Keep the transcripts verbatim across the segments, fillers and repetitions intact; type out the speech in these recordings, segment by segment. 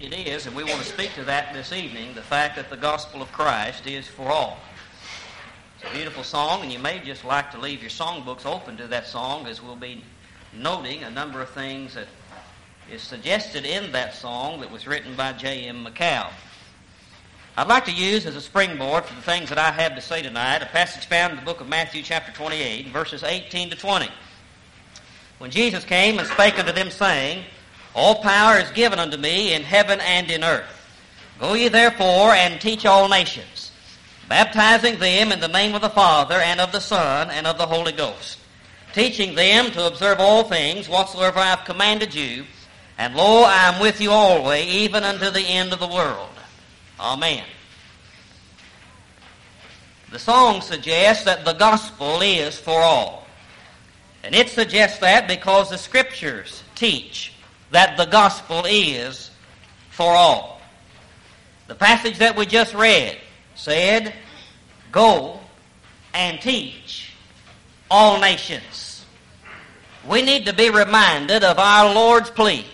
It is, and we want to speak to that this evening, the fact that the gospel of Christ is for all. It's a beautiful song, and you may just like to leave your songbooks open to that song, as we'll be noting a number of things that is suggested in that song that was written by J M McCall. I'd like to use as a springboard for the things that I have to say tonight a passage found in the book of Matthew chapter twenty-eight, verses eighteen to twenty. When Jesus came and spake unto them, saying, All power is given unto me in heaven and in earth. Go ye therefore and teach all nations, baptizing them in the name of the Father and of the Son and of the Holy Ghost, teaching them to observe all things whatsoever I have commanded you, and lo, I am with you always, even unto the end of the world. Amen. The song suggests that the gospel is for all. And it suggests that because the Scriptures teach that the gospel is for all. The passage that we just read said, Go and teach all nations. We need to be reminded of our Lord's plea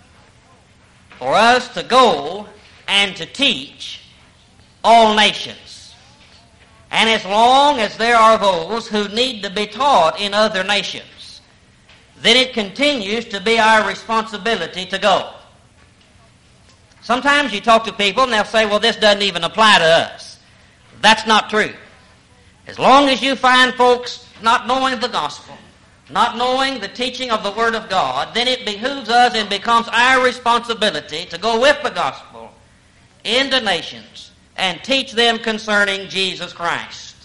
for us to go and to teach all nations. And as long as there are those who need to be taught in other nations, then it continues to be our responsibility to go. Sometimes you talk to people and they'll say, well, this doesn't even apply to us. That's not true. As long as you find folks not knowing the gospel, not knowing the teaching of the Word of God, then it behooves us and becomes our responsibility to go with the gospel into nations and teach them concerning Jesus Christ.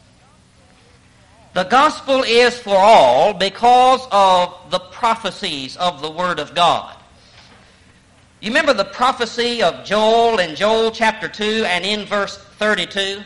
The gospel is for all because of the prophecies of the Word of God. You remember the prophecy of Joel in Joel chapter two and in verse thirty-two?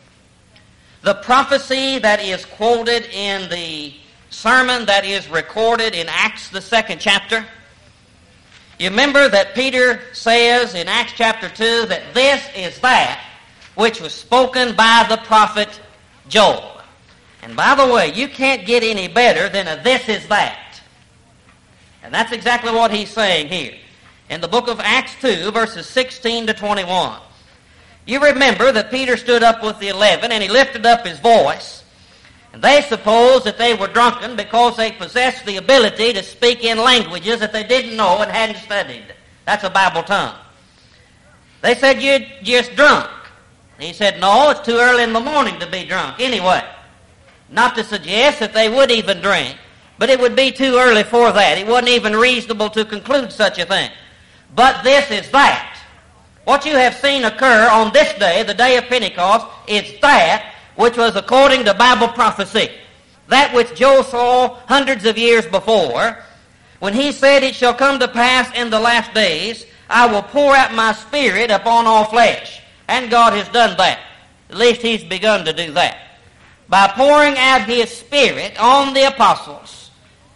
The prophecy that is quoted in the sermon that is recorded in Acts the second chapter. You remember that Peter says in Acts chapter two that this is that which was spoken by the prophet Joel. And by the way, you can't get any better than a this is that. And that's exactly what he's saying here. In the book of Acts two, verses sixteen to twenty-one. You remember that Peter stood up with the eleven and he lifted up his voice. And they supposed that they were drunken because they possessed the ability to speak in languages that they didn't know and hadn't studied. That's a Bible tongue. They said, you're just drunk. He said, no, it's too early in the morning to be drunk anyway. Not to suggest that they would even drink, but it would be too early for that. It wasn't even reasonable to conclude such a thing. But this is that. What you have seen occur on this day, the day of Pentecost, is that which was according to Bible prophecy. That which Joel saw hundreds of years before, when he said, It shall come to pass in the last days, I will pour out my Spirit upon all flesh. And God has done that. At least he's begun to do that. By pouring out his Spirit on the apostles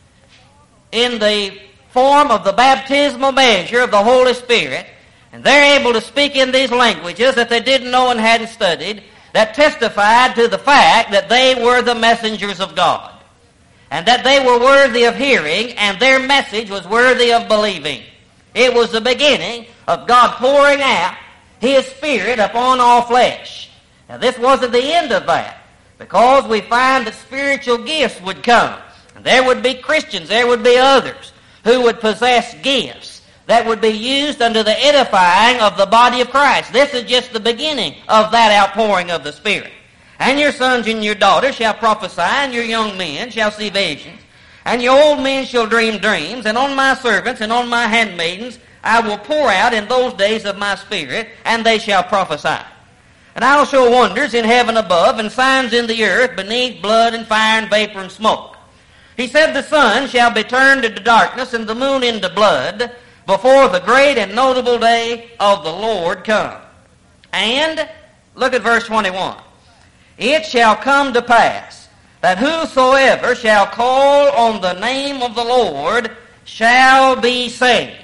in the form of the baptismal measure of the Holy Spirit, and they're able to speak in these languages that they didn't know and hadn't studied, that testified to the fact that they were the messengers of God, and that they were worthy of hearing, and their message was worthy of believing. It was the beginning of God pouring out his Spirit upon all flesh. Now this wasn't the end of that, because we find that spiritual gifts would come, and there would be Christians, there would be others who would possess gifts that would be used unto the edifying of the body of Christ. This is just the beginning of that outpouring of the Spirit. And your sons and your daughters shall prophesy, and your young men shall see visions, and your old men shall dream dreams, and on my servants and on my handmaidens I will pour out in those days of my Spirit, and they shall prophesy. And I will show wonders in heaven above, and signs in the earth beneath, blood and fire and vapor and smoke. He said, The sun shall be turned into darkness, and the moon into blood, before the great and notable day of the Lord come. And, look at verse twenty-one. It shall come to pass that whosoever shall call on the name of the Lord shall be saved.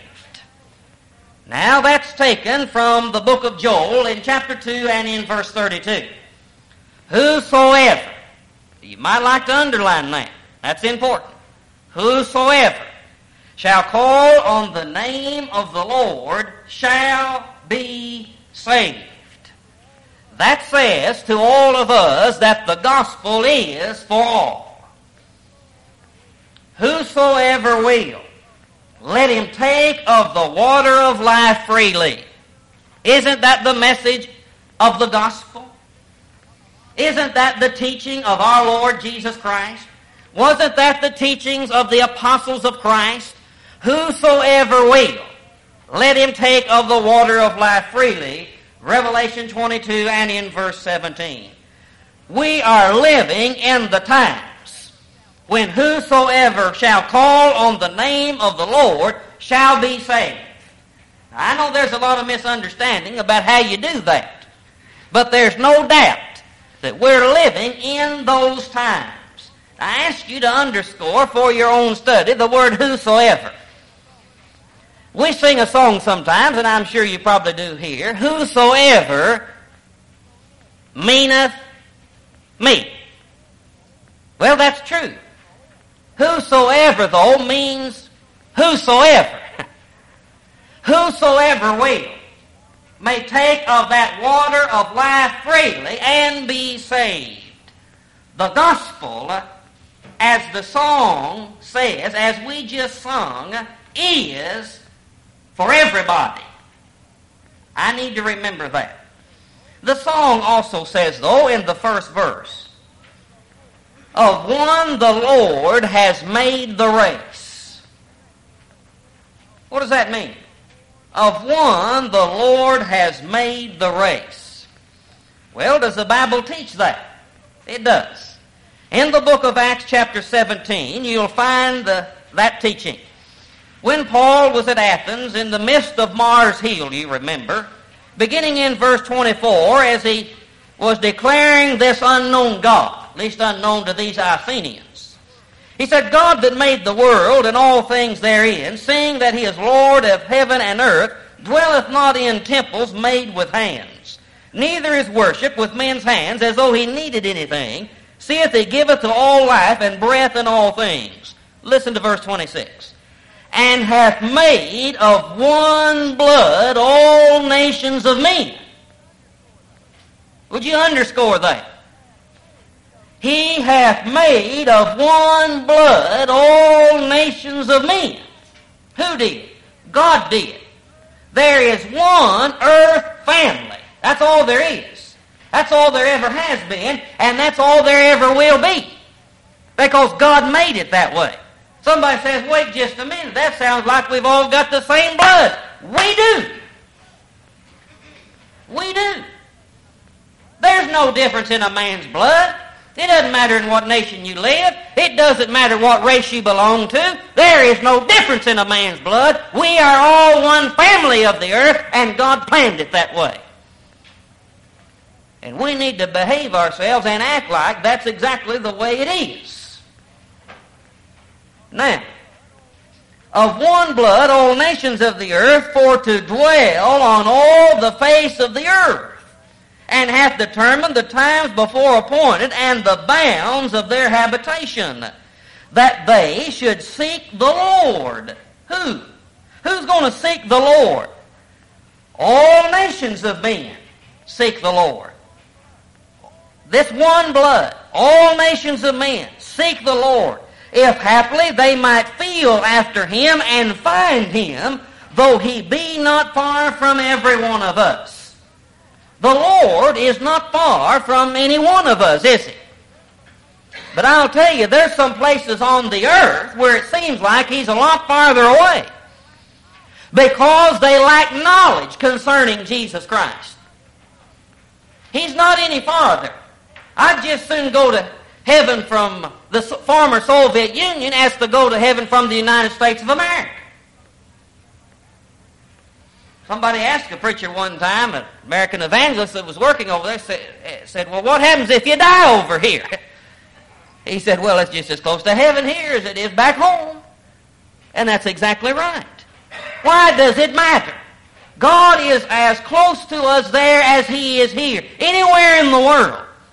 Now that's taken from the book of Joel in chapter two and in verse thirty-two. Whosoever. You might like to underline that. That's important. Whosoever. shall call on the name of the Lord shall be saved. That says to all of us that the gospel is for all. Whosoever will, let him take of the water of life freely. Isn't that the message of the gospel? Isn't that the teaching of our Lord Jesus Christ? Wasn't that the teachings of the apostles of Christ? Whosoever will, let him take of the water of life freely. Revelation twenty-two and in verse seventeen. We are living in the times when whosoever shall call on the name of the Lord shall be saved. I know there's a lot of misunderstanding about how you do that, but there's no doubt that we're living in those times. I ask you to underscore for your own study the word whosoever. We sing a song sometimes, and I'm sure you probably do here, whosoever meaneth me. Well, that's true. Whosoever, though, means whosoever. Whosoever will may take of that water of life freely and be saved. The gospel, as the song says, as we just sung, is for everybody. I need to remember that. The song also says, though, in the first verse, of one the Lord has made the race. What does that mean? Of one the Lord has made the race. Well, does the Bible teach that? It does. In the book of Acts chapter seventeen, you'll find the, that teaching. When Paul was at Athens, in the midst of Mars Hill, you remember, beginning in verse twenty-four, as he was declaring this unknown God, at least unknown to these Athenians, he said, God that made the world and all things therein, seeing that he is Lord of heaven and earth, dwelleth not in temples made with hands, neither is worship with men's hands as though he needed anything, seeth he giveth to all life and breath and all things. Listen to verse twenty-six. And hath made of one blood all nations of men. Would you underscore that? He hath made of one blood all nations of men. Who did? God did. There is one earth family. That's all there is. That's all there ever has been, and that's all there ever will be. Because God made it that way. Somebody says, wait just a minute, that sounds like we've all got the same blood. We do. We do. There's no difference in a man's blood. It doesn't matter in what nation you live. It doesn't matter what race you belong to. There is no difference in a man's blood. We are all one family of the earth, and God planned it that way. And we need to behave ourselves and act like that's exactly the way it is. Now, of one blood all nations of the earth, for to dwell on all the face of the earth, and hath determined the times before appointed and the bounds of their habitation, that they should seek the Lord. Who? Who's going to seek the Lord? All nations of men seek the Lord. This one blood, all nations of men seek the Lord, if haply they might feel after him and find him, though he be not far from every one of us. The Lord is not far from any one of us, is he? But I'll tell you, there's some places on the earth where it seems like he's a lot farther away, because they lack knowledge concerning Jesus Christ. He's not any farther. I'd just soon go to heaven from the former Soviet Union as to go to heaven from the United States of America. Somebody asked a preacher one time, an American evangelist that was working over there, said, said, well, what happens if you die over here? He said, well, it's just as close to heaven here as it is back home. And that's exactly right. Why does it matter? God is as close to us there as he is here, anywhere in the world.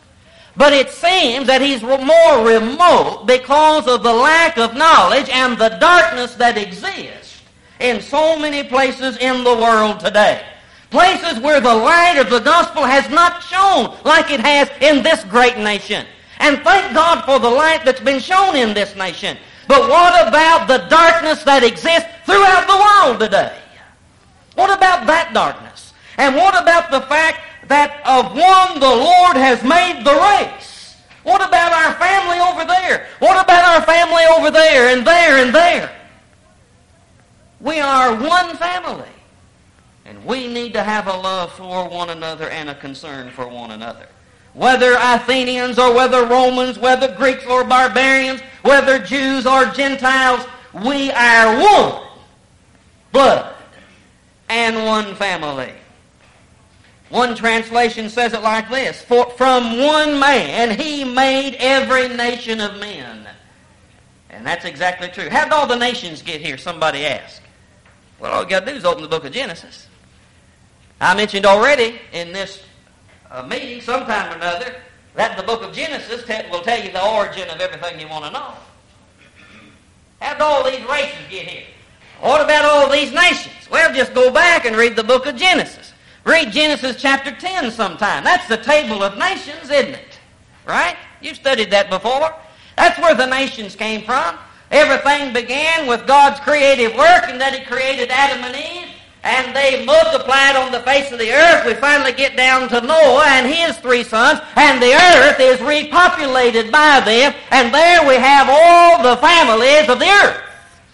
But it seems that he's more remote because of the lack of knowledge and the darkness that exists in so many places in the world today. Places where the light of the gospel has not shone like it has in this great nation. And thank God for the light that's been shown in this nation. But what about the darkness that exists throughout the world today? What about that darkness? And what about the fact that of one the Lord has made the race? What about our family over there? What about our family over there and there and there? We are one family. And we need to have a love for one another and a concern for one another. Whether Athenians or whether Romans, whether Greeks or barbarians, whether Jews or Gentiles, we are one blood and one family. One translation says it like this: For from one man he made every nation of men. And that's exactly true. How did all the nations get here? Somebody asked. Well, all you got to do is open the book of Genesis. I mentioned already in this uh, meeting sometime or another that the book of Genesis te- will tell you the origin of everything you want to know. How did all these races get here? What about all these nations? Well, just go back and read the book of Genesis. Read Genesis chapter ten sometime. That's the table of nations, isn't it? Right? You've studied that before. That's where the nations came from. Everything began with God's creative work, and that He created Adam and Eve, and they multiplied on the face of the earth. We finally get down to Noah and his three sons, and the earth is repopulated by them, and there we have all the families of the earth.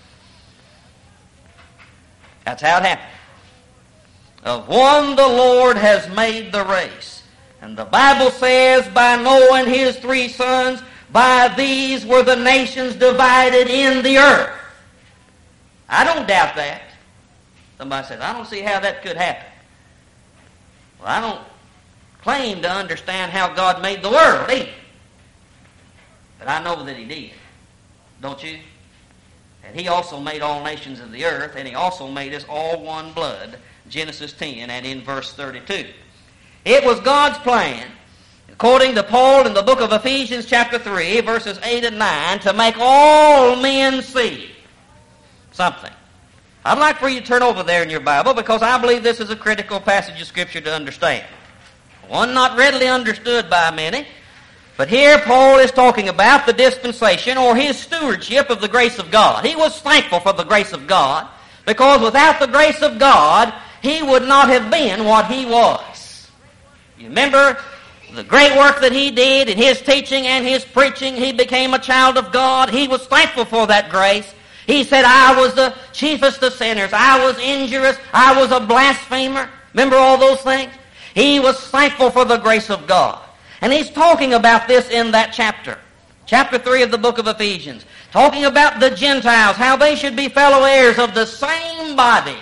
That's how it happened. Of one the Lord has made the race. And the Bible says, by Noah and his three sons, by these were the nations divided in the earth. I don't doubt that. Somebody says, I don't see how that could happen. Well, I don't claim to understand how God made the world either. But I know that He did. Don't you? And He also made all nations of the earth, and He also made us all one blood. Genesis ten and in verse thirty-two. It was God's plan, according to Paul in the book of Ephesians chapter three, verses eight and nine, to make all men see something. I'd like for you to turn over there in your Bible, because I believe this is a critical passage of Scripture to understand. One not readily understood by many, but here Paul is talking about the dispensation or his stewardship of the grace of God. He was thankful for the grace of God, because without the grace of God, he would not have been what he was. You remember the great work that he did in his teaching and his preaching. He became a child of God. He was thankful for that grace. He said, I was the chiefest of sinners. I was injurious. I was a blasphemer. Remember all those things? He was thankful for the grace of God. And he's talking about this in that chapter. Chapter three of the book of Ephesians. Talking about the Gentiles, how they should be fellow heirs of the same body.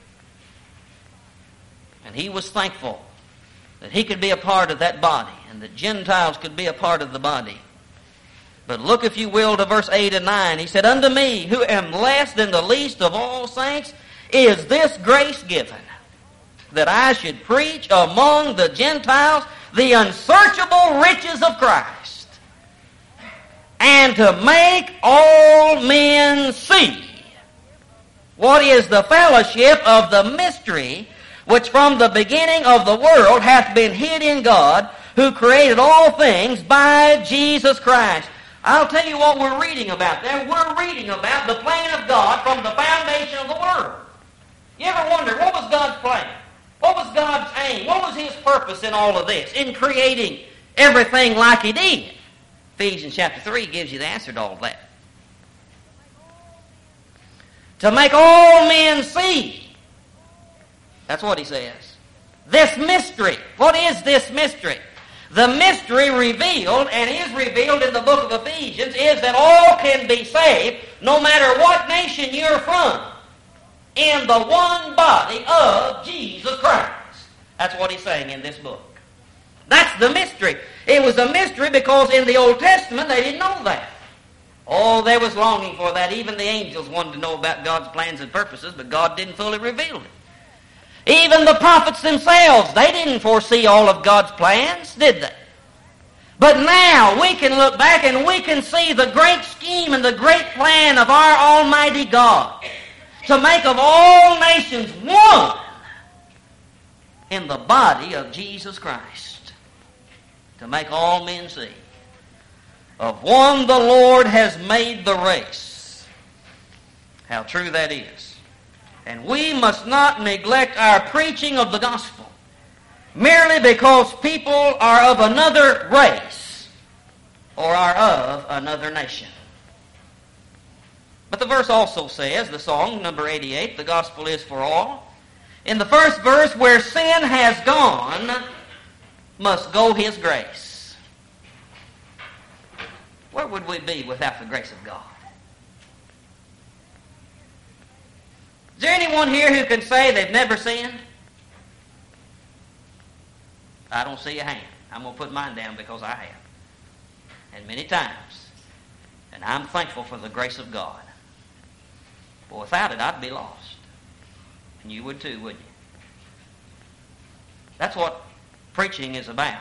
And he was thankful that he could be a part of that body, and the Gentiles could be a part of the body. But look, if you will, to verse eight and nine. He said, Unto me, who am less than the least of all saints, is this grace given, that I should preach among the Gentiles the unsearchable riches of Christ, and to make all men see what is the fellowship of the mystery which from the beginning of the world hath been hid in God, who created all things by Jesus Christ. I'll tell you what we're reading about there. We're reading about the plan of God from the foundation of the world. You ever wonder, what was God's plan? What was God's aim? What was His purpose in all of this, in creating everything like He did? Ephesians chapter three gives you the answer to all of that. To make all men see. That's what he says. This mystery. What is this mystery? The mystery revealed, and is revealed in the book of Ephesians, is that all can be saved, no matter what nation you're from, in the one body of Jesus Christ. That's what he's saying in this book. That's the mystery. It was a mystery because in the Old Testament they didn't know that. Oh, they was longing for that. Even the angels wanted to know about God's plans and purposes, but God didn't fully reveal it. Even the prophets themselves, they didn't foresee all of God's plans, did they? But now we can look back and we can see the great scheme and the great plan of our Almighty God to make of all nations one in the body of Jesus Christ, to make all men see. Of one the Lord has made the race. How true that is. And we must not neglect our preaching of the gospel merely because people are of another race or are of another nation. But the verse also says, the song, number eighty-eight, the gospel is for all. In the first verse, where sin has gone, must go his grace. Where would we be without the grace of God? Is there anyone here who can say they've never sinned? I don't see a hand. I'm going to put mine down because I have. And many times. And I'm thankful for the grace of God. But without it, I'd be lost. And you would too, wouldn't you? That's what preaching is about.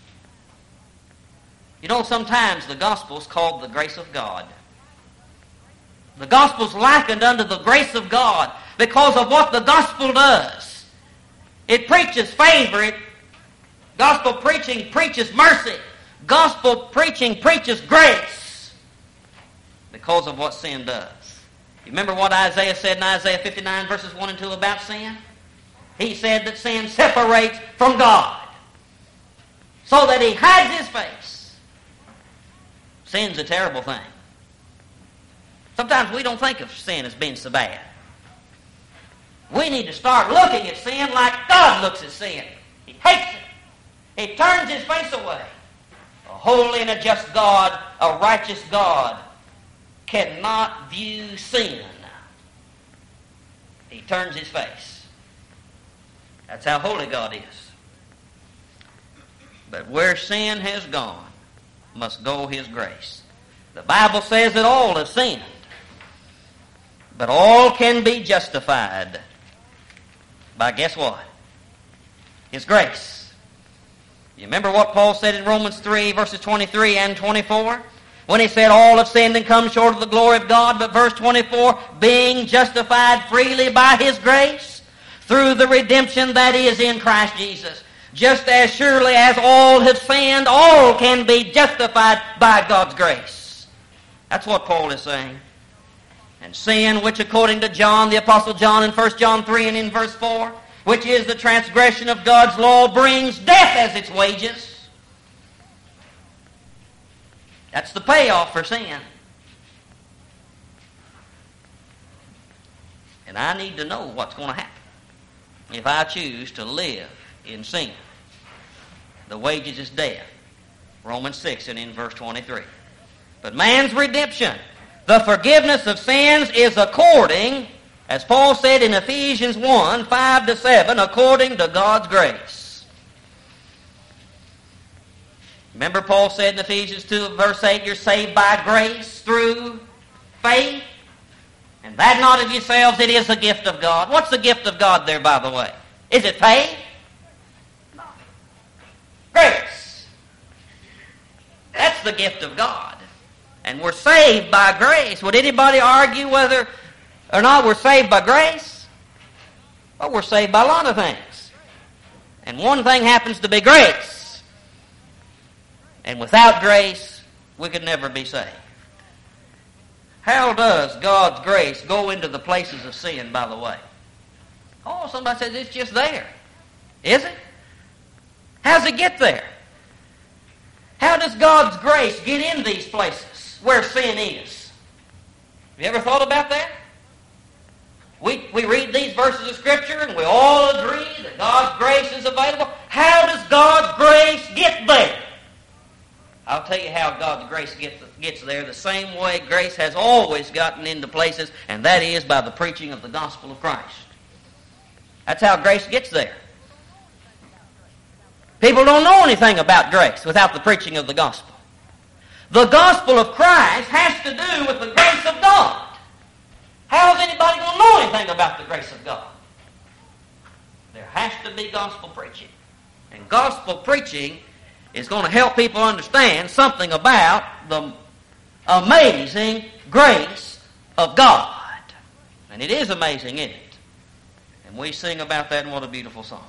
You know, sometimes the gospel's called the grace of God. The gospel's likened unto the grace of God because of what the gospel does. It preaches favor. It, gospel preaching preaches mercy. Gospel preaching preaches grace because of what sin does. You remember what Isaiah said in Isaiah fifty-nine verses one and two about sin? He said that sin separates from God so that he hides his face. Sin's a terrible thing. Sometimes we don't think of sin as being so bad. We need to start looking at sin like God looks at sin. He hates it. He turns his face away. A holy and a just God, a righteous God, cannot view sin. He turns his face. That's how holy God is. But where sin has gone, must go his grace. The Bible says that all have sinned, but all can be justified by, guess what? His grace. You remember what Paul said in Romans three, verses twenty-three and twenty-four? When he said, all have sinned and come short of the glory of God, but verse twenty-four, being justified freely by his grace, through the redemption that is in Christ Jesus. Just as surely as all have sinned, all can be justified by God's grace. That's what Paul is saying. And sin, which according to John, the Apostle John in First John three and in verse four, which is the transgression of God's law, brings death as its wages. That's the payoff for sin. And I need to know what's going to happen if I choose to live in sin. The wages is death. Romans six and in verse twenty-three. But man's redemption, the forgiveness of sins, is according, as Paul said in Ephesians one, five to seven, according to God's grace. Remember Paul said in Ephesians two, verse eight, you're saved by grace through faith, and that not of yourselves, it is a gift of God. What's the gift of God there, by the way? Is it faith? No. Grace. That's the gift of God. And we're saved by grace. Would anybody argue whether or not we're saved by grace? Well, we're saved by a lot of things. And one thing happens to be grace. And without grace, we could never be saved. How does God's grace go into the places of sin, by the way? Oh, somebody says it's just there. Is it? How does it get there? How does God's grace get in these places where sin is? Have you ever thought about that? We, we read these verses of Scripture and we all agree that God's grace is available. How does God's grace get there? I'll tell you how God's grace gets, gets there the same way grace has always gotten into places, and that is by the preaching of the gospel of Christ. That's how grace gets there. People don't know anything about grace without the preaching of the gospel. The gospel of Christ has to do with the grace of God. How is anybody going to know anything about the grace of God? There has to be gospel preaching. And gospel preaching is going to help people understand something about the amazing grace of God. And it is amazing, isn't it? And we sing about that, and what a beautiful song.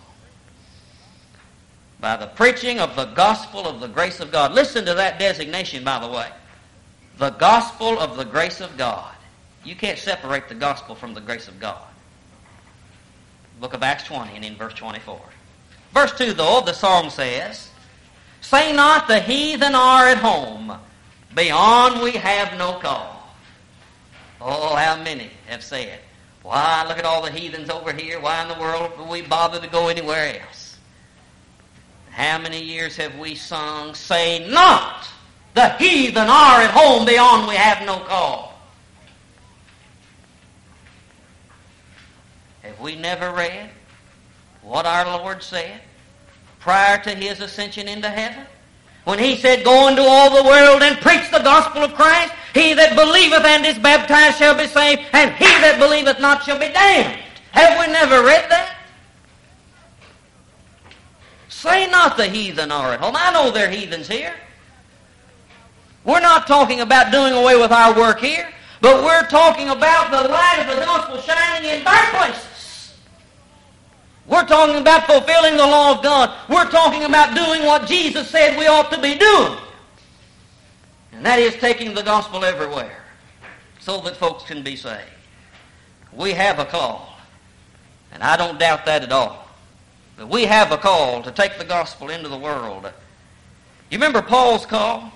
By the preaching of the gospel of the grace of God. Listen to that designation, by the way. The gospel of the grace of God. You can't separate the gospel from the grace of God. Book of Acts twenty and in verse twenty-four. Verse two, though, the song says, say not the heathen are at home, beyond we have no call. Oh, how many have said, why, look at all the heathens over here. Why in the world would we bother to go anywhere else? How many years have we sung, say not the heathen are at home, beyond we have no call? Have we never read what our Lord said prior to His ascension into heaven? When He said, go into all the world and preach the gospel of Christ. He that believeth and is baptized shall be saved, and he that believeth not shall be damned. Have we never read that? Say not the heathen are at home. I know there are heathens here. We're not talking about doing away with our work here, but we're talking about the light of the gospel shining in dark places. We're talking about fulfilling the law of God. We're talking about doing what Jesus said we ought to be doing. And that is taking the gospel everywhere so that folks can be saved. We have a call, and I don't doubt that at all. But we have a call to take the gospel into the world. You remember Paul's call?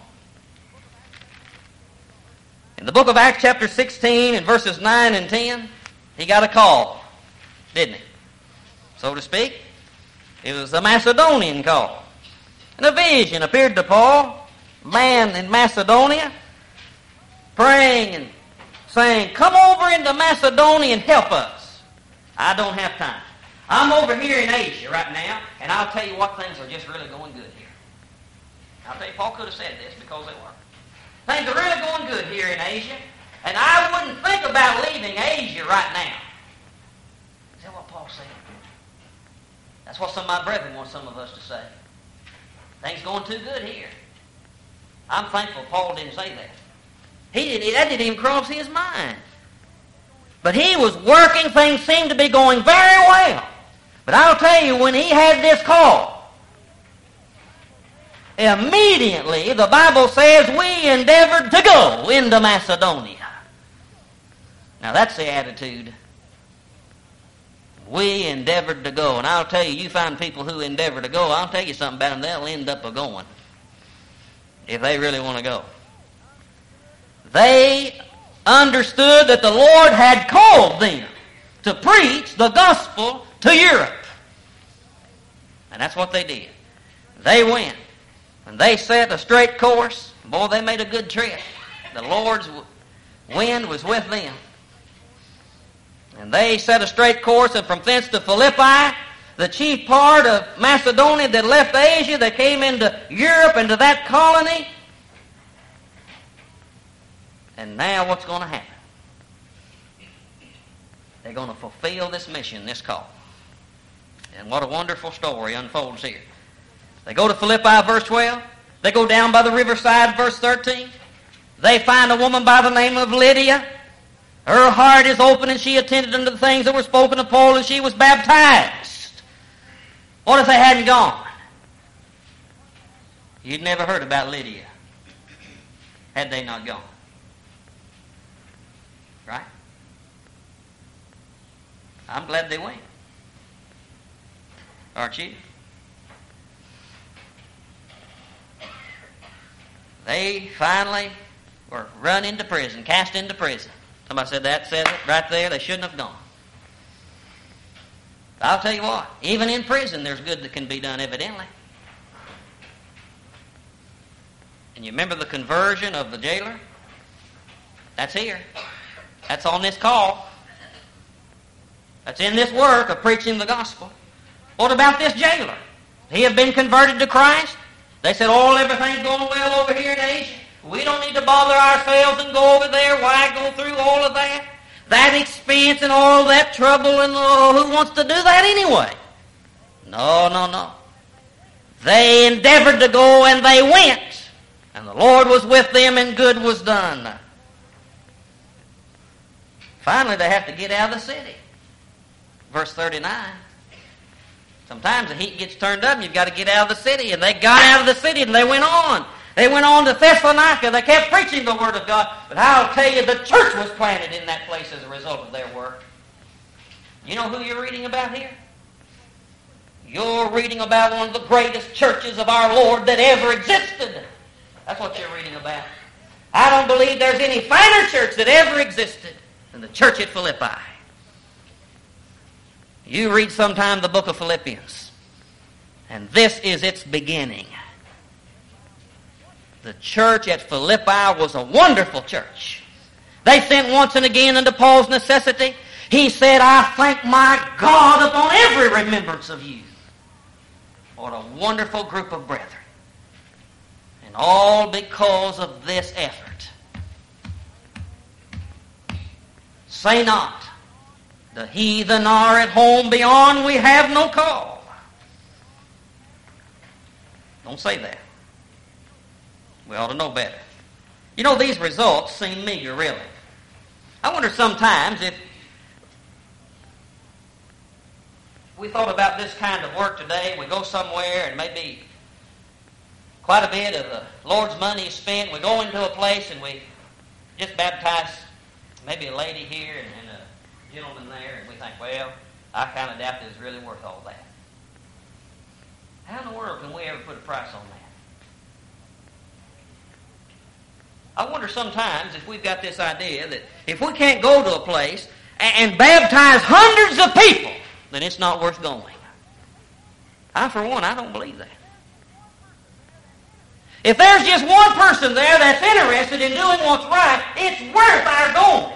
In the book of Acts chapter sixteen and verses nine and ten, he got a call, didn't he? So to speak. It was the Macedonian call. And a vision appeared to Paul, man in Macedonia, praying and saying, come over into Macedonia and help us. I don't have time. I'm over here in Asia right now, and I'll tell you what, things are just really going good here. I'll tell you, Paul could have said this because they were. Things are really going good here in Asia, and I wouldn't think about leaving Asia right now. Is that what Paul said? That's what some of my brethren want some of us to say. Things going too good here. I'm thankful Paul didn't say that. He didn't, that didn't even cross his mind. But he was working. Things seemed to be going very well. But I'll tell you, when he had this call, immediately the Bible says we endeavored to go into Macedonia. Now that's the attitude. We endeavored to go. And I'll tell you, you find people who endeavor to go, I'll tell you something about them, they'll end up a-going if they really want to go. They understood that the Lord had called them to preach the gospel to Europe. And that's what they did. They went. And they set a straight course. Boy, they made a good trip. The Lord's wind was with them. And they set a straight course, and from thence to Philippi, the chief part of Macedonia that left Asia, they came into Europe, into that colony. And now what's going to happen? They're going to fulfill this mission, this call. And what a wonderful story unfolds here. They go to Philippi, verse twelve. They go down by the riverside, verse thirteen. They find a woman by the name of Lydia. Her heart is open, and she attended unto the things that were spoken of Paul, and she was baptized. What if they hadn't gone? You'd never heard about Lydia had they not gone. Right? I'm glad they went. Aren't you? They finally were run into prison, cast into prison. Somebody said that, said it right there. They shouldn't have gone. I'll tell you what, even in prison there's good that can be done, evidently. And you remember the conversion of the jailer? That's here. That's on this call. That's in this work of preaching the gospel. What about this jailer? He had been converted to Christ. They said, oh, everything's going well over here in Asia. We don't need to bother ourselves and go over there. Why go through all of that? That expense and all that trouble, and oh, who wants to do that anyway? No, no, no. They endeavored to go, and they went. And the Lord was with them, and good was done. Finally, they have to get out of the city. Verse thirty-nine. Sometimes the heat gets turned up and you've got to get out of the city. And they got out of the city and they went on. They went on to Thessalonica. They kept preaching the Word of God. But I'll tell you, the church was planted in that place as a result of their work. You know who you're reading about here? You're reading about one of the greatest churches of our Lord that ever existed. That's what you're reading about. I don't believe there's any finer church that ever existed than the church at Philippi. You read sometime the book of Philippians, and this is its beginning. The church at Philippi was a wonderful church. They sent once and again unto Paul's necessity. He said, I thank my God upon every remembrance of you. What a wonderful group of brethren. And all because of this effort. Say not, the heathen are at home beyond, we have no call. Don't say that. We ought to know better. You know, these results seem meager, really. I wonder sometimes if we thought about this kind of work today, we go somewhere and maybe quite a bit of the Lord's money is spent. We go into a place and we just baptize maybe a lady here and, and a gentleman there, and we think, well, I kind of doubt it's really worth all that. How in the world can we ever put a price on that? I wonder sometimes if we've got this idea that if we can't go to a place and, and baptize hundreds of people, then it's not worth going. I, for one, I don't believe that. If there's just one person there that's interested in doing what's right, it's worth our going.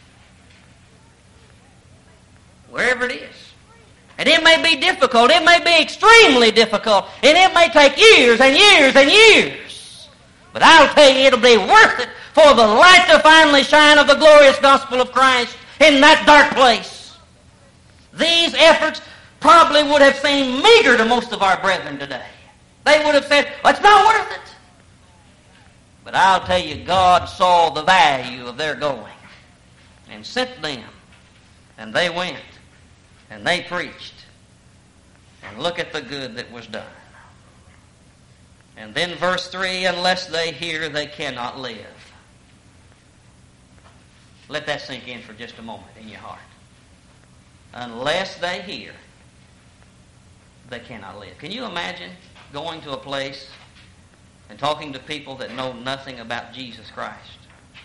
Wherever it is. And it may be difficult. It may be extremely difficult. And it may take years and years and years. But I'll tell you, it'll be worth it for the light to finally shine of the glorious gospel of Christ in that dark place. These efforts probably would have seemed meager to most of our brethren today. They would have said, well, it's not worth it. But I'll tell you, God saw the value of their going and sent them. And they went. And they preached. And look at the good that was done. And then verse three, unless they hear, they cannot live. Let that sink in for just a moment in your heart. Unless they hear, they cannot live. Can you imagine going to a place and talking to people that know nothing about Jesus Christ?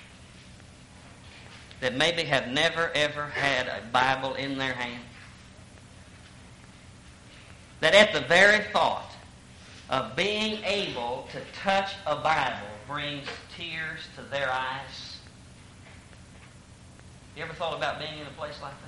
That maybe have never, ever had a Bible in their hand? That at the very thought of being able to touch a Bible brings tears to their eyes? You ever thought about being in a place like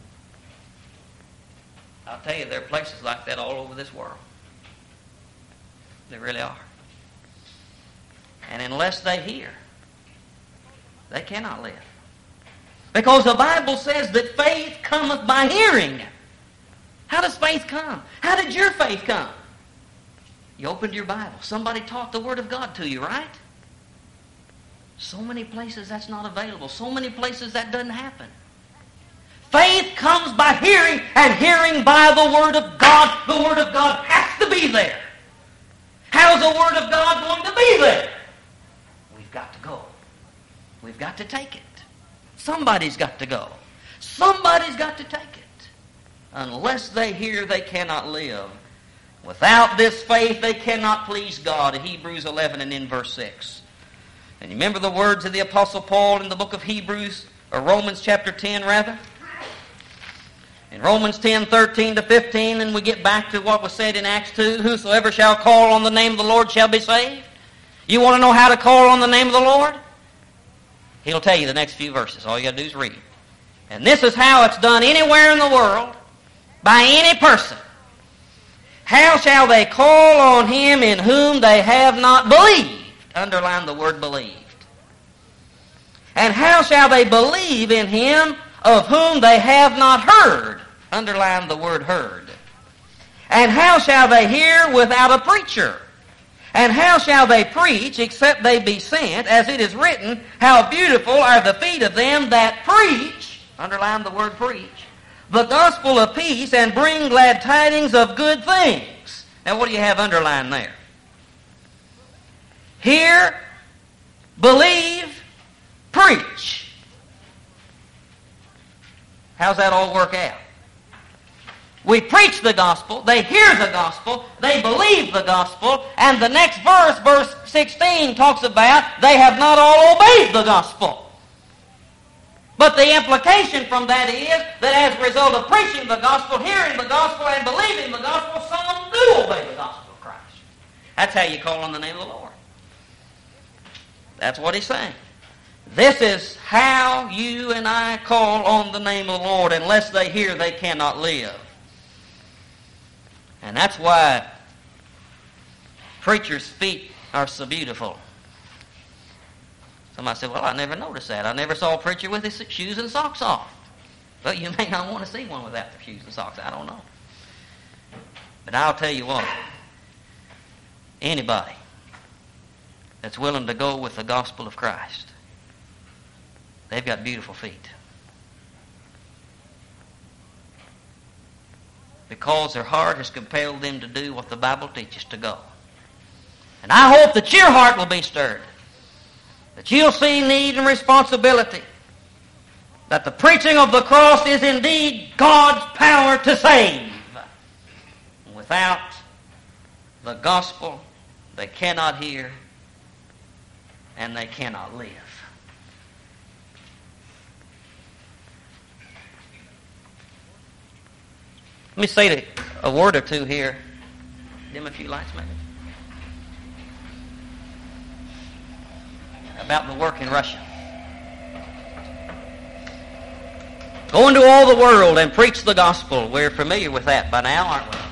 that? I'll tell you, there are places like that all over this world. There really are. And unless they hear, they cannot live. Because the Bible says that faith cometh by hearing. How does faith come? How did your faith come? You opened your Bible. Somebody taught the Word of God to you, right? So many places that's not available. So many places that doesn't happen. Faith comes by hearing, and hearing by the Word of God. The Word of God has to be there. How's the Word of God going to be there? We've got to go. We've got to take it. Somebody's got to go. Somebody's got to take it. Unless they hear, they cannot live. Without this faith, they cannot please God. In Hebrews eleven and in verse six. And you remember the words of the Apostle Paul in the book of Hebrews, or Romans chapter ten, rather? In Romans ten, thirteen to fifteen, and we get back to what was said in Acts two, whosoever shall call on the name of the Lord shall be saved. You want to know how to call on the name of the Lord? He'll tell you the next few verses. All you got to do is read. And this is how it's done anywhere in the world, by any person. How shall they call on him in whom they have not believed? Underline the word believed. And how shall they believe in him of whom they have not heard? Underline the word heard. And how shall they hear without a preacher? And how shall they preach except they be sent? As it is written, how beautiful are the feet of them that preach, underline the word preach, the gospel of peace, and bring glad tidings of good things. Now what do you have underlined there? Hear, believe, preach. How's that all work out? We preach the gospel, they hear the gospel, they believe the gospel, and the next verse, verse sixteen, talks about they have not all obeyed the gospel. But the implication from that is that as a result of preaching the gospel, hearing the gospel, and believing the gospel, some do obey the gospel of Christ. That's how you call on the name of the Lord. That's what he's saying. This is how you and I call on the name of the Lord. Unless they hear, they cannot live. And that's why preachers' feet are so beautiful. Somebody said, well, I never noticed that. I never saw a preacher with his shoes and socks off. Well, you may not want to see one without their shoes and socks. I don't know. But I'll tell you what. Anybody that's willing to go with the gospel of Christ, they've got beautiful feet. Because their heart has compelled them to do what the Bible teaches to go. And I hope that your heart will be stirred, that you'll see need and responsibility, that the preaching of the cross is indeed God's power to save. Without the gospel, they cannot hear and they cannot live. Let me say a word or two here. Dim a few lights, maybe. About the work in Russia. Go into all the world and preach the gospel. We're familiar with that by now, aren't we?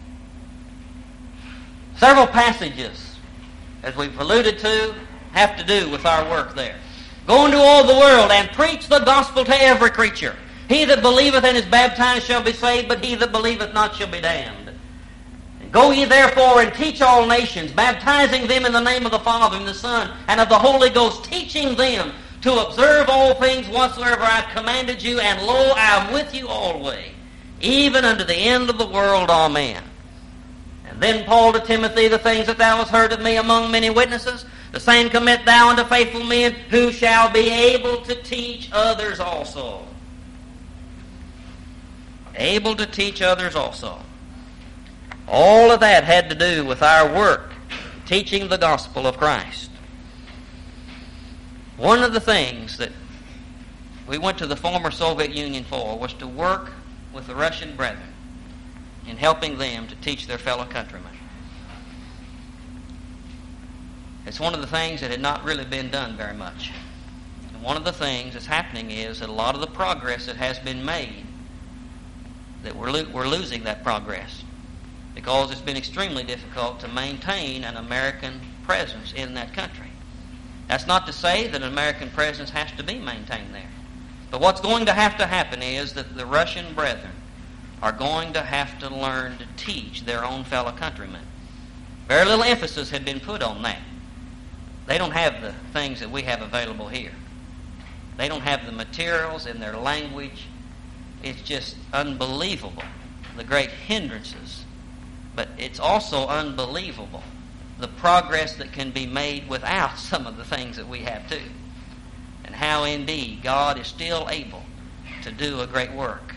Several passages, as we've alluded to, have to do with our work there. Go into all the world and preach the gospel to every creature. He that believeth and is baptized shall be saved, but he that believeth not shall be damned. And go ye therefore and teach all nations, baptizing them in the name of the Father and the Son and of the Holy Ghost, teaching them to observe all things whatsoever I have commanded you, and lo, I am with you always, even unto the end of the world. Amen. And then Paul to Timothy, the things that thou hast heard of me among many witnesses, the same commit thou unto faithful men, who shall be able to teach others also. Able to teach others also. All of that had to do with our work, teaching the gospel of Christ. One of the things that we went to the former Soviet Union for was to work with the Russian brethren in helping them to teach their fellow countrymen. It's one of the things that had not really been done very much. And one of the things that's happening is that a lot of the progress that has been made, that we're, lo- we're losing that progress because it's been extremely difficult to maintain an American presence in that country. That's not to say that an American presence has to be maintained there. But what's going to have to happen is that the Russian brethren are going to have to learn to teach their own fellow countrymen. Very little emphasis had been put on that. They don't have the things that we have available here. They don't have the materials in their language. It's just unbelievable, the great hindrances. But it's also unbelievable, the progress that can be made without some of the things that we have too. And how indeed God is still able to do a great work.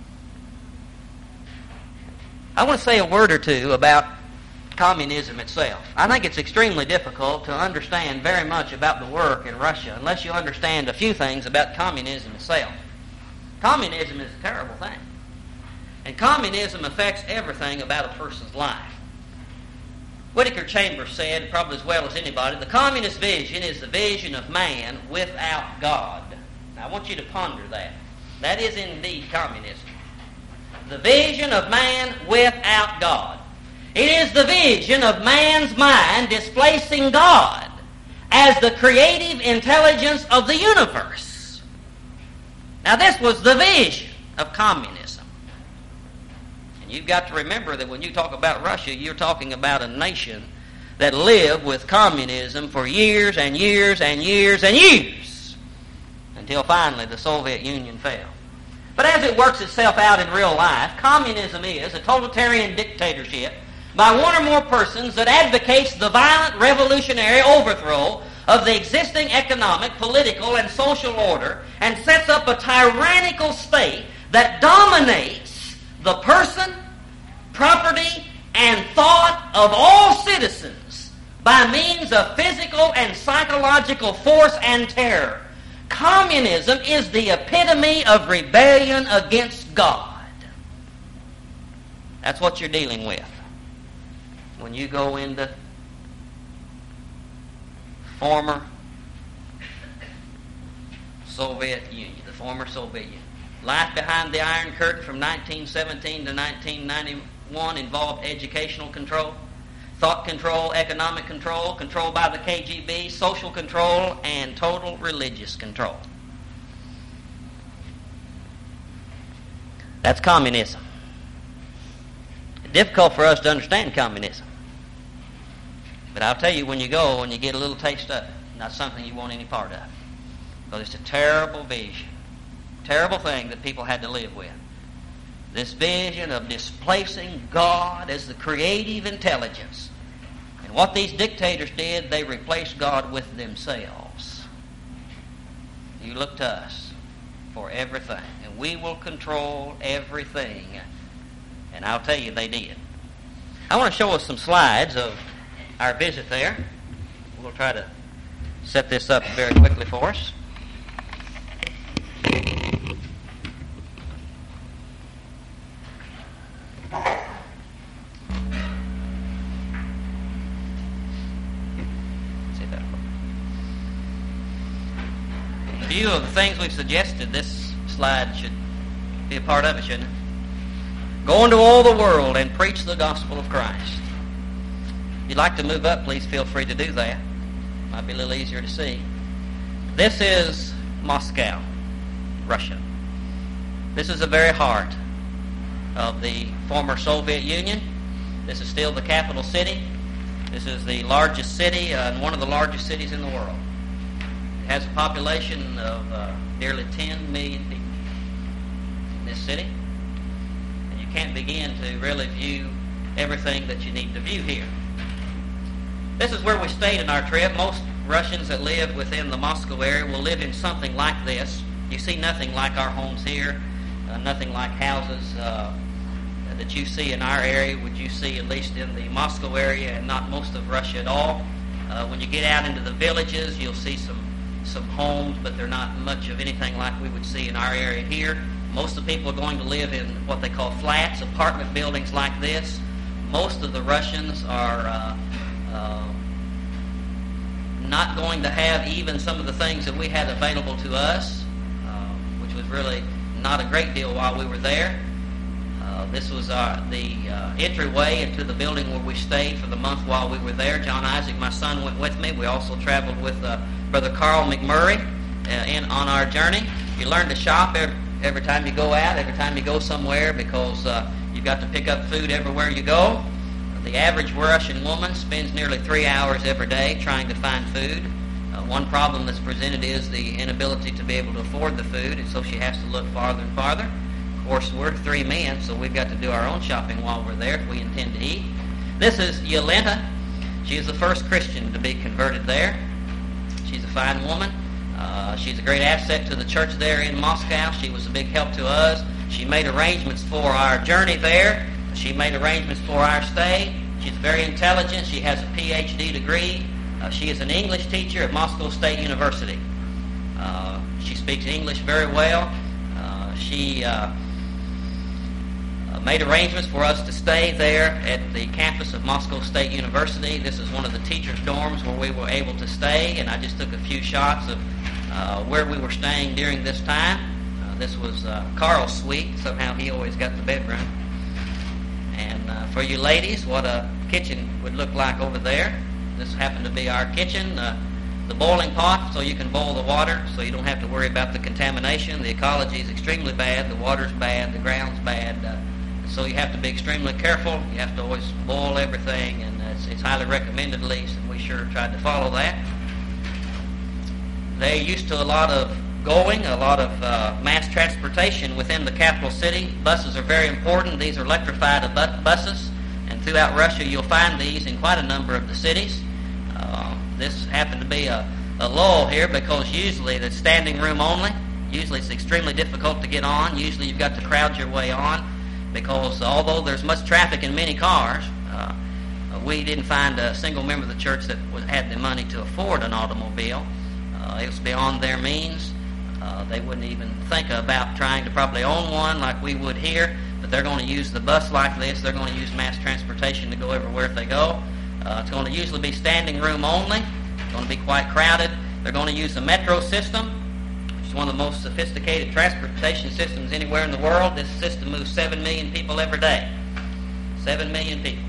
I want to say a word or two about communism itself. I think it's extremely difficult to understand very much about the work in Russia unless you understand a few things about communism itself. Communism is a terrible thing. And communism affects everything about a person's life. Whittaker Chambers said, probably as well as anybody, the communist vision is the vision of man without God. Now I want you to ponder that. That is indeed communism. The vision of man without God. It is the vision of man's mind displacing God as the creative intelligence of the universe. Now this was the vision of communism. You've got to remember that when you talk about Russia, you're talking about a nation that lived with communism for years and years and years and years until finally the Soviet Union fell. But as it works itself out in real life, communism is a totalitarian dictatorship by one or more persons that advocates the violent revolutionary overthrow of the existing economic, political, and social order and sets up a tyrannical state that dominates the person, property, and thought of all citizens by means of physical and psychological force and terror. Communism is the epitome of rebellion against God. That's what you're dealing with when you go into former Soviet Union, the former Soviet Union. Life behind the Iron Curtain from nineteen seventeen to nineteen ninety-one involved educational control, thought control, economic control, control by the K G B, social control, and total religious control. That's communism. It's difficult for us to understand communism. But I'll tell you, when you go and you get a little taste of it, not something you want any part of. Because it's a terrible vision. Terrible thing that people had to live with. This vision of displacing God as the creative intelligence. And what these dictators did, they replaced God with themselves. You look to us for everything, and we will control everything. And I'll tell you, they did. I want to show us some slides of our visit there. We'll try to set this up very quickly for us. In view of the things we've suggested, this slide should be a part of it, shouldn't it? Go into all the world and preach the gospel of Christ. If you'd like to move up, please feel free to do that. Might be a little easier to see. This is Moscow, Russia. This is the very heart of the former Soviet Union. This is still the capital city. This is the largest city uh, and one of the largest cities in the world. It has a population of uh, nearly ten million people in this city. And you can't begin to really view everything that you need to view here. This is where we stayed in our trip. Most Russians that live within the Moscow area will live in something like this. You see nothing like our homes here, uh, nothing like houses uh, that you see in our area, would you see at least in the Moscow area and not most of Russia at all. Uh, when you get out into the villages, you'll see some, some homes, but they're not much of anything like we would see in our area here. Most of the people are going to live in what they call flats, apartment buildings like this. Most of the Russians are uh, uh, not going to have even some of the things that we had available to us, uh, which was really not a great deal while we were there. Uh, this was uh, the uh, entryway into the building where we stayed for the month while we were there. John Isaac, my son, went with me. We also traveled with uh, Brother Carl McMurray uh, in, on our journey. You learn to shop every, every time you go out, every time you go somewhere, because uh, you've got to pick up food everywhere you go. The average Russian woman spends nearly three hours every day trying to find food. Uh, one problem that's presented is the inability to be able to afford the food, and so she has to look farther and farther. Of course, we're three men, so we've got to do our own shopping while we're there if we intend to eat. This is Yelena. She is the first Christian to be converted there. She's a fine woman. Uh, she's a great asset to the church there in Moscow. She was a big help to us. She made arrangements for our journey there. She made arrangements for our stay. She's very intelligent. She has a P H D degree. Uh, she is an English teacher at Moscow State University. Uh, she speaks English very well. Uh, she uh, uh, made arrangements for us to stay there at the campus of Moscow State University. This is one of the teachers' dorms where we were able to stay, and I just took a few shots of uh, where we were staying during this time. Uh, this was uh, Carl's suite. Somehow he always got the bedroom. And uh, for you ladies, what a kitchen would look like over there. This happened to be our kitchen. Uh, the boiling pot, so you can boil the water, so you don't have to worry about the contamination. The ecology is extremely bad. The water's bad. The ground's bad. Uh, So you have to be extremely careful. You have to always boil everything, and it's, it's highly recommended, at least, and we sure tried to follow that. They're used to a lot of going, a lot of uh, mass transportation within the capital city. Buses are very important. These are electrified bu- buses, and throughout Russia you'll find these in quite a number of the cities. Uh, this happened to be a, a lull here because usually it's standing room only. Usually it's extremely difficult to get on. Usually you've got to crowd your way on because although there's much traffic and many cars, uh, we didn't find a single member of the church that was, had the money to afford an automobile. Uh, it was beyond their means. Uh, they wouldn't even think about trying to probably own one like we would here, but they're going to use the bus like this. They're going to use mass transportation to go everywhere if they go. Uh, it's going to usually be standing room only. It's going to be quite crowded. They're going to use the metro system, which is one of the most sophisticated transportation systems anywhere in the world. This system moves seven million people every day. seven million people.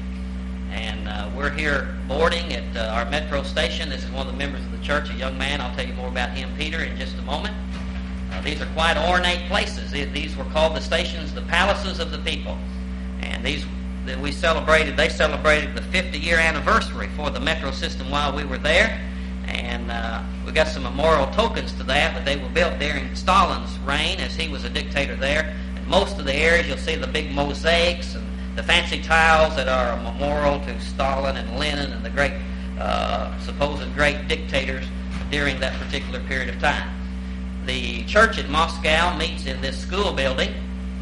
And uh, we're here boarding at uh, our metro station. This is one of the members of the church, a young man. I'll tell you more about him, Peter, in just a moment. Uh, these are quite ornate places. These were called the stations, the palaces of the people. And these that we celebrated, they celebrated the fifty-year anniversary for the metro system while we were there. And uh, we got some memorial tokens to that, but they were built during Stalin's reign as he was a dictator there. And most of the areas you'll see the big mosaics and the fancy tiles that are a memorial to Stalin and Lenin and the great, uh, supposed great dictators during that particular period of time. The church at Moscow meets in this school building.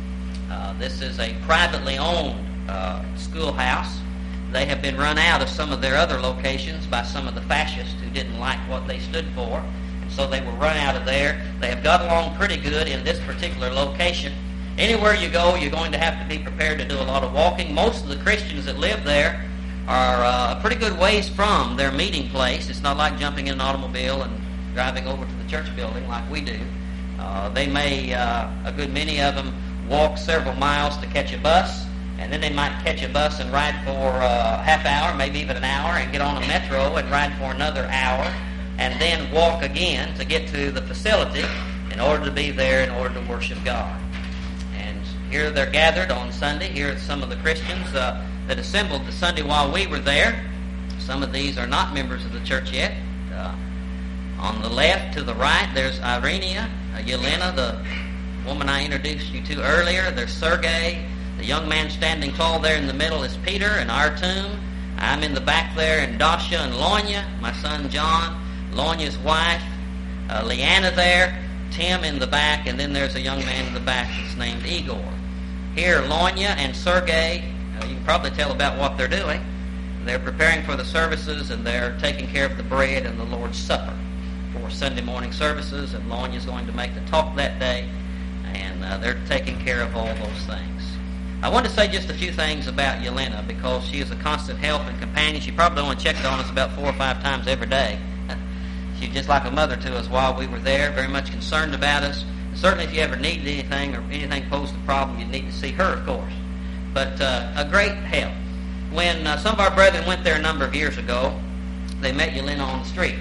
Uh, this is a privately owned uh, schoolhouse. They have been run out of some of their other locations by some of the fascists who didn't like what they stood for, and so they were run out of there. They have got along pretty good in this particular location. Anywhere you go, you're going to have to be prepared to do a lot of walking. Most of the Christians that live there are uh, a pretty good ways from their meeting place. It's not like jumping in an automobile and driving over to the church building like we do. Uh, they may, uh, a good many of them, walk several miles to catch a bus, and then they might catch a bus and ride for a half hour, maybe even an hour, and get on a metro and ride for another hour, and then walk again to get to the facility in order to be there in order to worship God. Here they're gathered on Sunday. Here are some of the Christians uh, that assembled the Sunday while we were there. Some of these are not members of the church yet. Uh, on the left to the right, there's Irenia, uh, Yelena, the woman I introduced you to earlier. There's Sergei. The young man standing tall there in the middle is Peter and Artum. I'm in the back there, and Dasha and Lonya, my son John, Lonya's wife, uh, Leanna there, Tim in the back, and then there's a young man in the back that's named Igor. Here, Lonya and Sergei, uh, you can probably tell about what they're doing. They're preparing for the services, and they're taking care of the bread and the Lord's Supper for Sunday morning services, and Lonya's going to make the talk that day, and uh, they're taking care of all those things. I want to say just a few things about Yelena, because she is a constant help and companion. She probably only checked on us about four or five times every day. She's just like a mother to us while we were there, very much concerned about us. Certainly if you ever needed anything or anything posed a problem, you'd need to see her, of course. But uh, a great help. When uh, some of our brethren went there a number of years ago, they met Yelena on the street.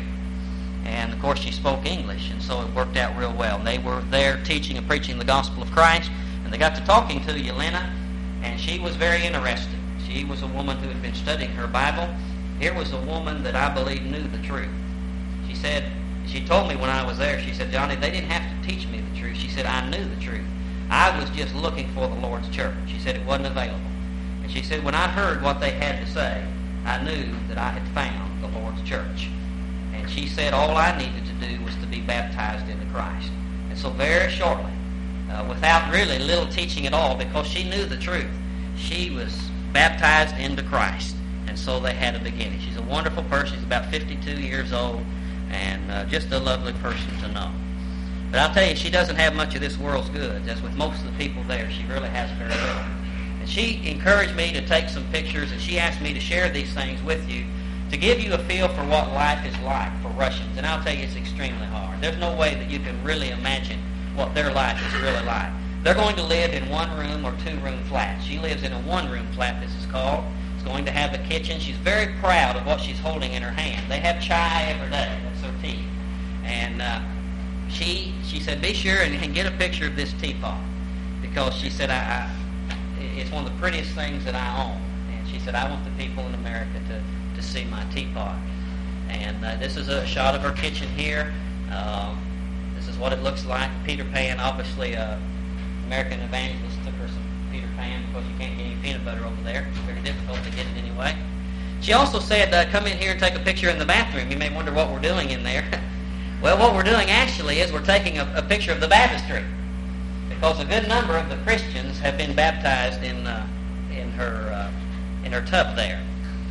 And, of course, she spoke English, and so it worked out real well. And they were there teaching and preaching the gospel of Christ, and they got to talking to Yelena, and she was very interesting. She was a woman who had been studying her Bible. Here was a woman that I believe knew the truth. She said, she told me when I was there, she said, Johnny, they didn't have to teach me the truth. She said, I knew the truth. I was just looking for the Lord's church. She said it wasn't available. And she said, when I heard what they had to say, I knew that I had found the Lord's church. And she said all I needed to do was to be baptized into Christ. And so very shortly, uh, without really little teaching at all, because she knew the truth, she was baptized into Christ. And so they had a beginning. She's a wonderful person. She's about fifty-two years old. And uh, just a lovely person to know. But I'll tell you, she doesn't have much of this world's goods. As with most of the people there, she really has very little. And she encouraged me to take some pictures, and she asked me to share these things with you to give you a feel for what life is like for Russians. And I'll tell you, it's extremely hard. There's no way that you can really imagine what their life is really like. They're going to live in one-room or two-room flats. She lives in a one-room flat, this is called. It's going to have a kitchen. She's very proud of what she's holding in her hand. They have chai every day. That's her tea. And uh, she she said, be sure and, and get a picture of this teapot. Because she said, I, I it's one of the prettiest things that I own. And she said, I want the people in America to, to see my teapot. And uh, this is a shot of her kitchen here. Um, this is what it looks like. Peter Pan, obviously, uh, American Evangelist took her some Peter Pan because you can't get any peanut butter over there. It's very difficult to get it anyway. She also said, uh, come in here and take a picture in the bathroom. You may wonder what we're doing in there. Well, what we're doing actually is we're taking a, a picture of the baptistry, because a good number of the Christians have been baptized in uh, in her uh, in her tub there.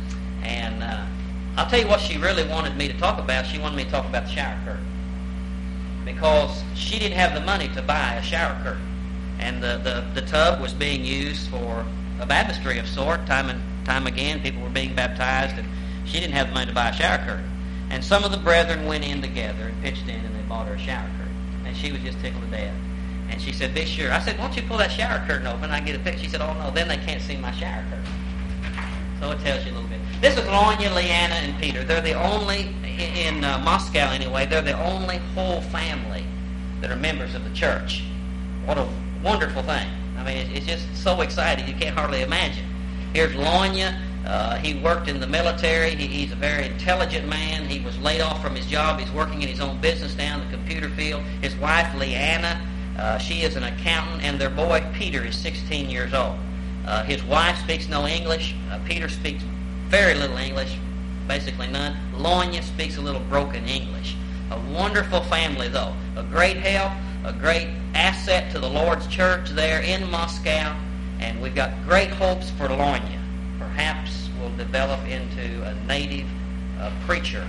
And uh, I'll tell you what she really wanted me to talk about. She wanted me to talk about the shower curtain, because she didn't have the money to buy a shower curtain, and the, the, the tub was being used for a baptistry of sort. Time and time again, people were being baptized, and she didn't have the money to buy a shower curtain. And some of the brethren went in together and pitched in, and they bought her a shower curtain. And she was just tickled to death. And she said, be sure. I said, why don't you pull that shower curtain open? I get a picture. She said, oh, no, then they can't see my shower curtain. So it tells you a little bit. This is Lonya, Leanna, and Peter. They're the only, in uh, Moscow anyway, they're the only whole family that are members of the church. What a wonderful thing. I mean, it's just so exciting. You can't hardly imagine. Here's Lonya. Uh, he worked in the military. He, he's a very intelligent man. He was laid off from his job. He's working in his own business down the computer field. His wife, Leanna, uh, she is an accountant, and their boy, Peter, is sixteen years old. Uh, his wife speaks no English. Uh, Peter speaks very little English, basically none. Lonya speaks a little broken English. A wonderful family, though. A great help, a great asset to the Lord's church there in Moscow, and we've got great hopes for Lonya. Perhaps will develop into a native uh, preacher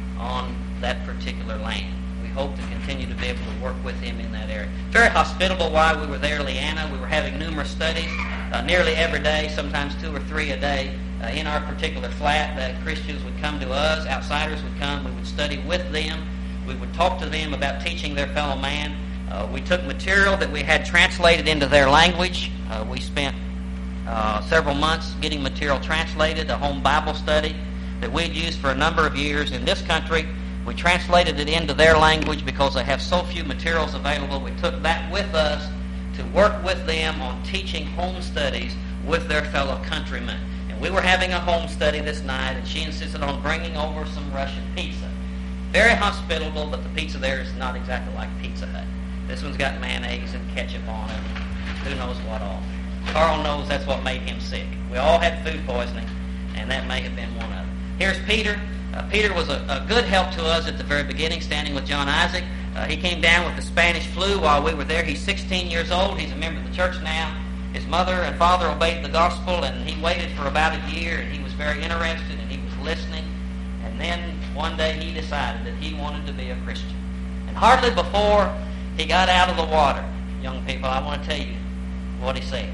on that particular land. We hope to continue to be able to work with him in that area. Very hospitable while we were there, Leanna. We were having numerous studies, uh, nearly every day, sometimes two or three a day. Uh, in our particular flat, that Christians would come to us, outsiders would come, we would study with them, we would talk to them about teaching their fellow man. Uh, we took material that we had translated into their language. Uh, we spent Uh, several months getting material translated, a home Bible study that we'd used for a number of years in this country. We translated it into their language because they have so few materials available. We took that with us to work with them on teaching home studies with their fellow countrymen. And we were having a home study this night, and she insisted on bringing over some Russian pizza. Very hospitable, but the pizza there is not exactly like Pizza Hut. This one's got mayonnaise and ketchup on it. Who knows what all. Carl knows that's what made him sick. We all had food poisoning, and that may have been one of them. Here's Peter. Uh, Peter was a, a good help to us at the very beginning, standing with John Isaac. Uh, he came down with the Spanish flu while we were there. He's sixteen years old. He's a member of the church now. His mother and father obeyed the gospel, and he waited for about a year, and he was very interested, and he was listening. And then one day he decided that he wanted to be a Christian. And hardly before he got out of the water, young people, I want to tell you what he said.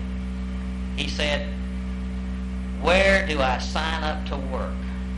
He said, where do I sign up to work?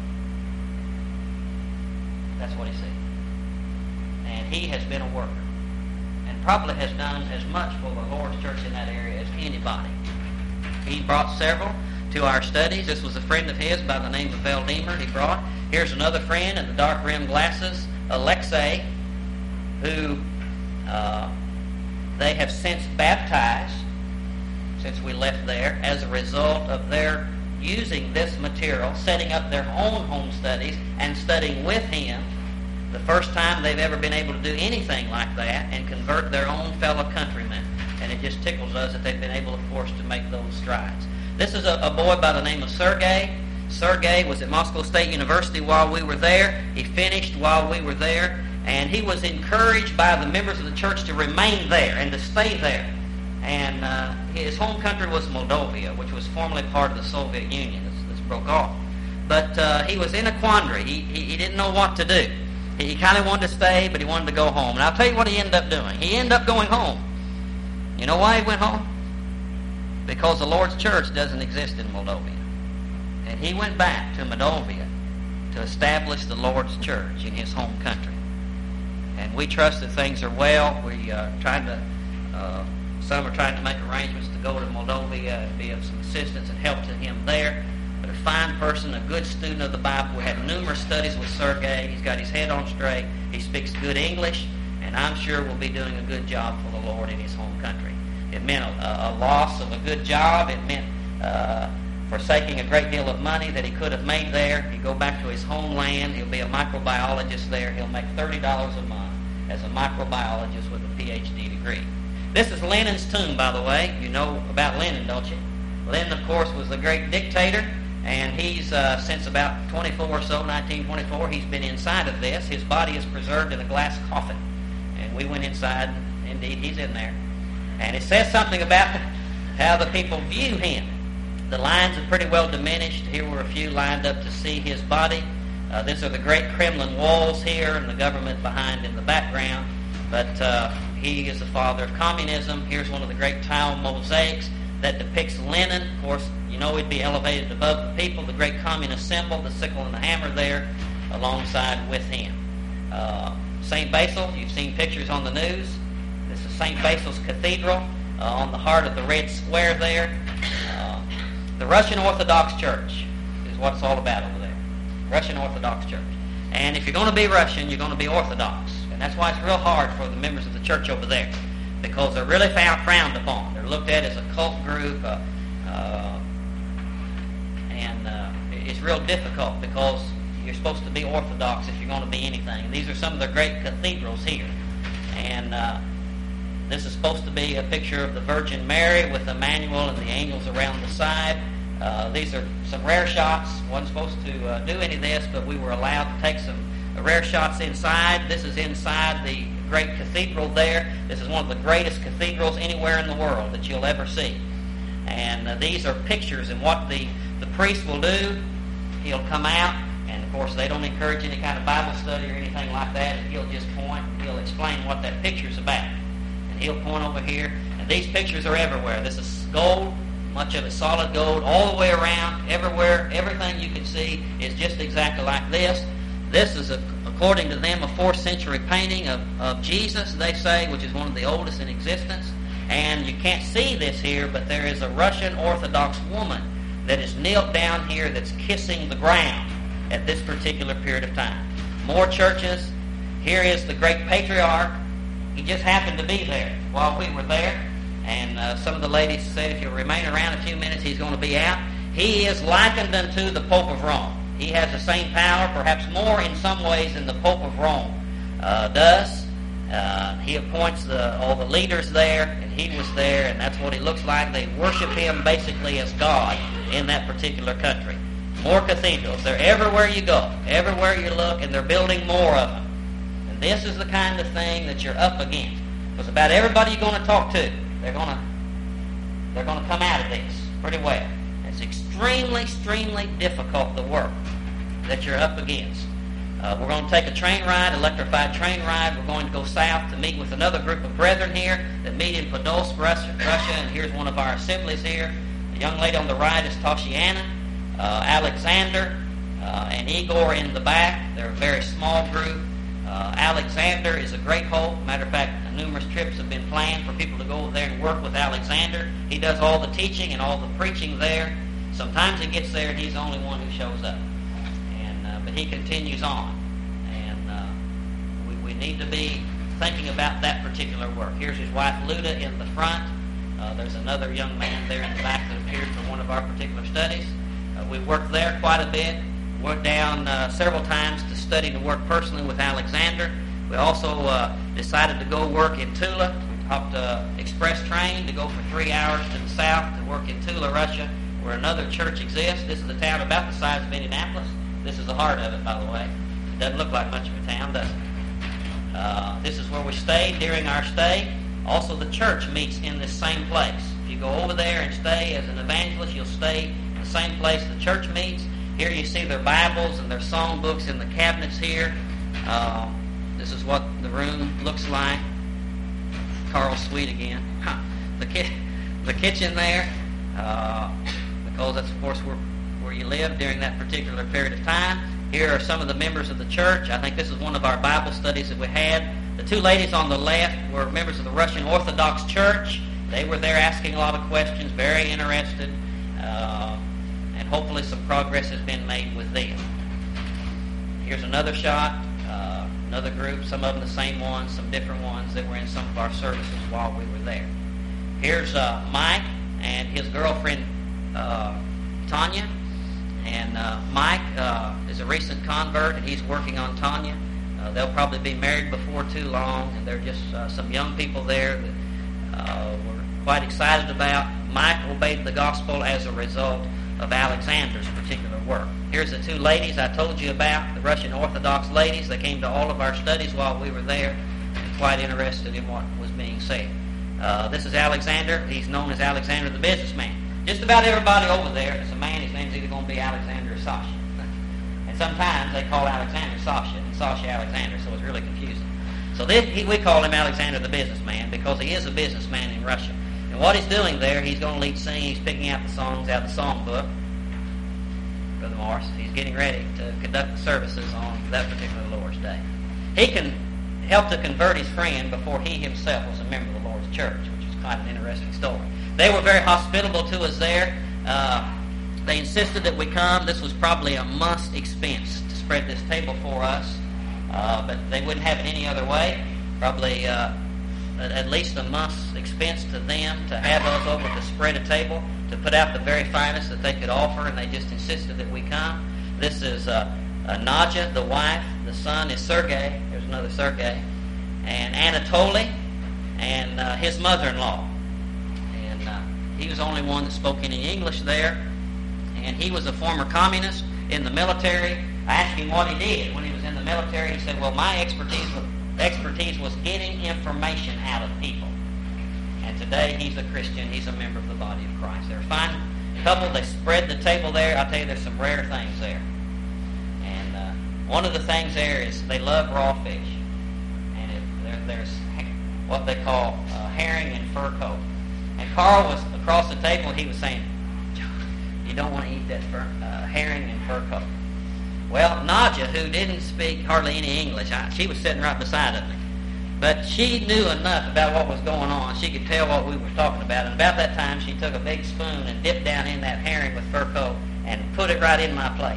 That's what he said. And he has been a worker, and probably has done as much for the Lord's church in that area as anybody. He brought several to our studies. This was a friend of his by the name of Valdimer he brought. Here's another friend in the dark-rimmed glasses, Alexei, who uh, they have since baptized since we left there as a result of their using this material, setting up their own home studies and studying with him. The first time they've ever been able to do anything like that and convert their own fellow countrymen. And it just tickles us that they've been able, of course, to make those strides. This is a, a boy by the name of Sergei. Sergei was at Moscow State University while we were there. He finished while we were there. And he was encouraged by the members of the church to remain there and to stay there. And uh, his home country was Moldova, which was formerly part of the Soviet Union. This, this broke off. But uh, he was in a quandary. He, he, he didn't know what to do. He, he kind of wanted to stay, but he wanted to go home. And I'll tell you what he ended up doing. He ended up going home. You know why he went home? Because the Lord's church doesn't exist in Moldova. And he went back to Moldova to establish the Lord's church in his home country. And we trust that things are well. We are trying to... Uh, Some are trying to make arrangements to go to Moldova and be of some assistance and help to him there. But a fine person, a good student of the Bible. We had numerous studies with Sergei. He's got his head on straight. He speaks good English, and I'm sure will be doing a good job for the Lord in his home country. It meant a, a loss of a good job. It meant uh, forsaking a great deal of money that he could have made there. He'd go back to his homeland. He'll be a microbiologist there. He'll make thirty dollars a month as a microbiologist with a P H D degree. This is Lenin's tomb, by the way. You know about Lenin, don't you? Lenin, of course, was the great dictator, and he's, uh, since about twenty-four or so, nineteen twenty-four, he's been inside of this. His body is preserved in a glass coffin, and we went inside, and indeed, he's in there. And it says something about how the people view him. The lines are pretty well diminished. Here were a few lined up to see his body. Uh, these are the great Kremlin walls here, and the government behind in the background. But uh, he is the father of communism. Here's one of the great tile mosaics that depicts Lenin. Of course, you know he'd be elevated above the people. The great communist symbol, the sickle and the hammer there, alongside with him. Uh, Saint Basil, you've seen pictures on the news. This is Saint Basil's Cathedral uh, on the heart of the red square there. Uh, the Russian Orthodox Church is what it's all about over there. Russian Orthodox Church. And if you're going to be Russian, you're going to be Orthodox. And that's why it's real hard for the members of the church over there, because they're really found, frowned upon. They're looked at as a cult group, uh, uh, and uh, it's real difficult because you're supposed to be Orthodox if you're going to be anything. And these are some of the great cathedrals here. And uh, this is supposed to be a picture of the Virgin Mary with Emmanuel and the angels around the side. Uh, these are some rare shots. Wasn't supposed to uh, do any of this, but we were allowed to take some uh, rare shots inside. This is inside the great cathedral there. This is one of the greatest cathedrals anywhere in the world that you'll ever see. And uh, these are pictures, and what the, the priest will do, he'll come out, and of course they don't encourage any kind of Bible study or anything like that, and he'll just point and he'll explain what that picture's about. And he'll point over here, and these pictures are everywhere. This is gold, much of it solid gold, all the way around, everywhere. Everything you can see is just exactly like this. This is, a, according to them, a fourth century painting of, of Jesus, they say, which is one of the oldest in existence. And you can't see this here, but there is a Russian Orthodox woman that is knelt down here that's kissing the ground at this particular period of time. More churches. Here is the great patriarch. He just happened to be there while we were there. And uh, some of the ladies said if you'll remain around a few minutes, he's going to be out. He is likened unto the Pope of Rome. He has the same power, perhaps more in some ways than the Pope of Rome uh, does. Uh, he appoints the, all the leaders there, and he was there, and that's what he looks like. They worship him basically as God in that particular country. More cathedrals. They're everywhere you go, everywhere you look, and they're building more of them. And this is the kind of thing that you're up against. Because about everybody you're going to talk to, they're going to they're going to come out of this pretty well. It's extremely, extremely difficult, the work that you're up against. Uh, we're going to take a train ride, electrified train ride. We're going to go south to meet with another group of brethren here that meet in Podolsk, Russia, Russia, and here's one of our assemblies here. The young lady on the right is Toshiana, uh, Alexander, uh, and Igor in the back. They're a very small group. Uh, Alexander is a great hope. Matter of fact, numerous trips have been planned for people to go over there and work with Alexander. He does all the teaching and all the preaching there. Sometimes he gets there and he's the only one who shows up. And uh, but he continues on. And uh, we, we need to be thinking about that particular work. Here's his wife Luda in the front. Uh, there's another young man there in the back that appears for one of our particular studies. Uh, we worked there quite a bit. Went down uh, several times to study to work personally with Alexander. We also uh, decided to go work in Tula. We hopped an express train to go for three hours to the south to work in Tula, Russia, where another church exists. This is a town about the size of Indianapolis. This is the heart of it, by the way. It doesn't look like much of a town, does it? Uh, this is where we stayed during our stay. Also, the church meets in this same place. If you go over there and stay as an evangelist, you'll stay in the same place the church meets. Here you see their Bibles and their songbooks in the cabinets here. Um, This is what the room looks like. Carl Sweet again. Huh. The ki- the kitchen there, uh, because that's, of course, where, where you lived during that particular period of time. Here are some of the members of the church. I think this is one of our Bible studies that we had. The two ladies on the left were members of the Russian Orthodox Church. They were there asking a lot of questions, very interested, uh, and hopefully some progress has been made with them. Here's another shot. Uh, another group, some of them the same ones, some different ones that were in some of our services while we were there. Here's uh, Mike and his girlfriend, uh, Tanya. And uh, Mike uh, is a recent convert, and he's working on Tanya. Uh, they'll probably be married before too long, and they're just uh, some young people there that uh, we're quite excited about. Mike obeyed the gospel as a result of Alexander's particular work. Here's the two ladies I told you about, the Russian Orthodox ladies. They came to all of our studies while we were there, and quite interested in what was being said. Uh, this is Alexander. He's known as Alexander the businessman. Just about everybody over there, if it's a man, his name's either going to be Alexander or Sasha. And sometimes they call Alexander Sasha and Sasha Alexander, so it's really confusing. So this, he, we call him Alexander the businessman because he is a businessman in Russia. And what he's doing there, he's going to lead singing. He's picking out the songs out of the songbook. Brother Morris, he's getting ready to conduct the services on that particular Lord's Day. He can help to convert his friend before he himself was a member of the Lord's church, which is quite an interesting story. They were very hospitable to us there. Uh, they insisted that we come. This was probably a month's expense to spread this table for us, uh, but they wouldn't have it any other way. Probably uh, at least a month's expense to them to have us over to spread a table, to put out the very finest that they could offer, and they just insisted that we come. This is uh, uh, Nadja, the wife. The son is Sergei. There's another Sergei. And Anatoly, and uh, his mother-in-law. He was the only one that spoke any English there, and he was a former communist in the military. I asked him what he did when he was in the military. He said, well, my expertise was, expertise was getting information out of people. And today he's a Christian. He's a member of the body of Christ. They're a fine couple. They spread the table there. I'll tell you, there's some rare things there. And uh, one of the things there is they love raw fish. And it, there, there's what they call uh, herring and fur coat. And Carl was across the table. He was saying, you don't want to eat that fur, uh, herring and fur coat. Well, Nadja, who didn't speak hardly any English, I, she was sitting right beside of me. But she knew enough about what was going on. She could tell what we were talking about. And about that time, she took a big spoon and dipped down in that herring with fur coat and put it right in my plate.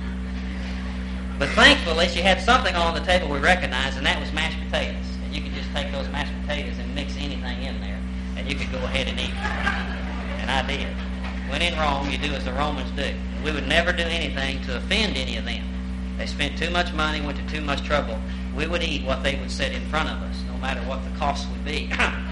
But thankfully, she had something on the table we recognized, and that was mashed potatoes. And you could just take those mashed potatoes and mix anything in there, and you could go ahead and eat it. And I did. When in Rome, you do as the Romans do. And we would never do anything to offend any of them. They spent too much money, went to too much trouble. We would eat what they would set in front of us, no matter what the cost would be.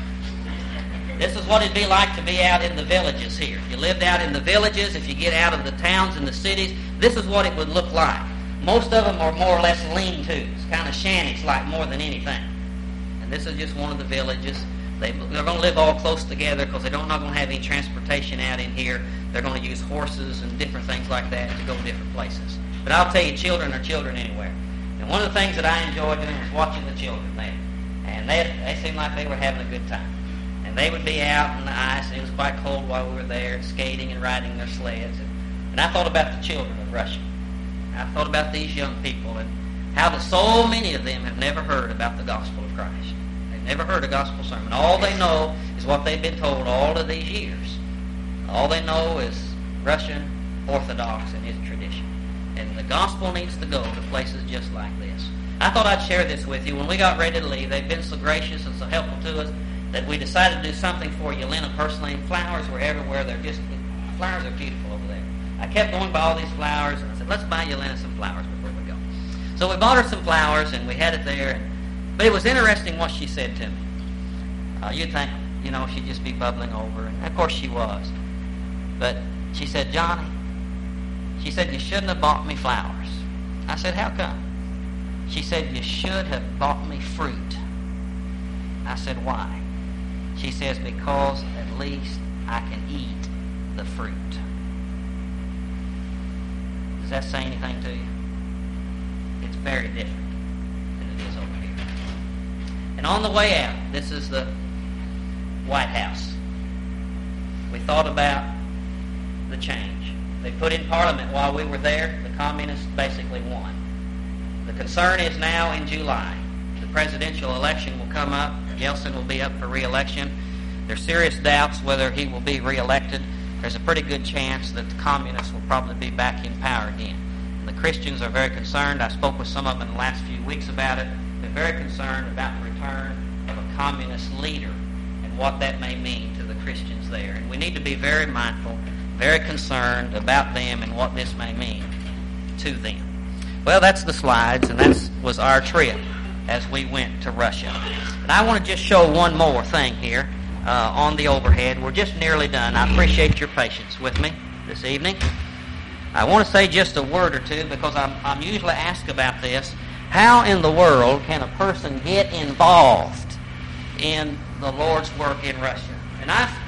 This is what it'd be like to be out in the villages here. If you lived out in the villages, if you get out of the towns and the cities, this is what it would look like. Most of them are more or less lean-tos, kind of shanties like more than anything. And this is just one of the villages. They, they're going to live all close together because they're not going to have any transportation out in here. They're going to use horses and different things like that to go different places. But I'll tell you, children are children anywhere. And one of the things that I enjoyed doing was watching the children there. And they, they seemed like they were having a good time. And they would be out in the ice, and it was quite cold while we were there, skating and riding their sleds. And, and I thought about the children of Russia. I thought about these young people and how that so many of them have never heard about the gospel of Christ. They've never heard a gospel sermon. All they know is what they've been told all of these years. All they know is Russian Orthodox and its tradition. And the gospel needs to go to places just like this. I thought I'd share this with you. When we got ready to leave, they've been so gracious and so helpful to us that we decided to do something for Yelena personally. And flowers were everywhere. They're just, flowers are beautiful over there. I kept going by all these flowers, and I said, let's buy Yelena some flowers before we go. So we bought her some flowers, and we had it there. And, but it was interesting what she said to me. Uh, you'd think, you know, she'd just be bubbling over. And of course she was. But she said, Johnny, she said, you shouldn't have bought me flowers. I said, how come? She said, you should have bought me fruit. I said, why? She says, because at least I can eat the fruit. Does that say anything to you? It's very different than it is over here. And on the way out, this is the White House. We thought about the change. They put in Parliament while we were there. The communists basically won. The concern is now in July. The presidential election will come up. Yeltsin will be up for re-election. There's serious doubts whether he will be re-elected. There's a pretty good chance that the communists will probably be back in power again. And the Christians are very concerned. I spoke with some of them in the last few weeks about it. They're very concerned about the return of a communist leader. And what that may mean to the Christians there. And we need to be very mindful, very concerned about them and what this may mean to them. Well, that's the slides, and that was our trip as we went to Russia. And I want to just show one more thing here uh, on the overhead. We're just nearly done. I appreciate your patience with me this evening. I want to say just a word or two because I'm, I'm usually asked about this. How in the world can a person get involved in the Lord's work in Russia? And I've